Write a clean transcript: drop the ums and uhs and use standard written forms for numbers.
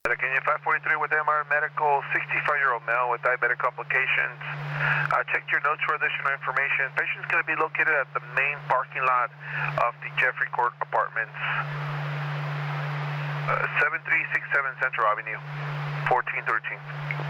Kenya 543 with MR Medical, 65-year-old male with diabetic complications. Checked your notes for additional information. Patient's going to be located at the main parking lot of the Jeffrey Court Apartments, 7367 Central Avenue, 1413.